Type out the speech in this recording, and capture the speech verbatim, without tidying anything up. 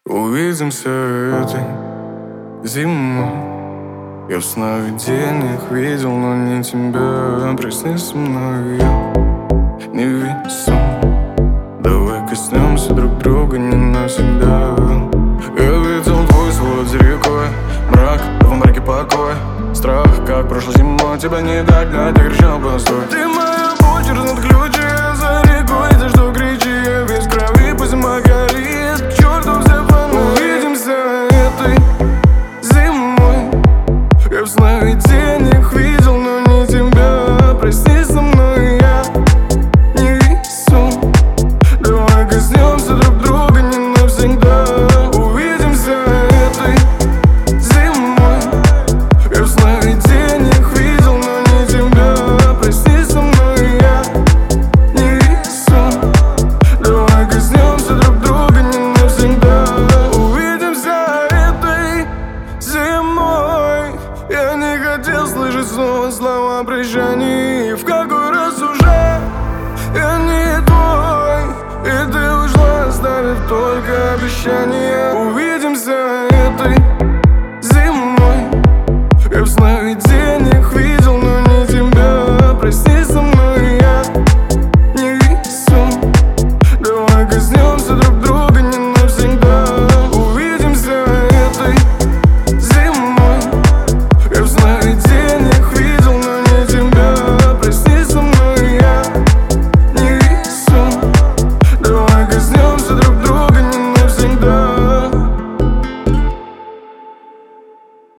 Увидимся этой зимой. Я в сновидениях видел, но не тебя. Проснись со мной, я невесом. Давай коснемся друг друга не навсегда. Я видел твой свод за рекой, мрак, в мраке покой. Страх, как прошлой зимой, тебя не догнать, я кричал по настрою. Ты моя боль через надо.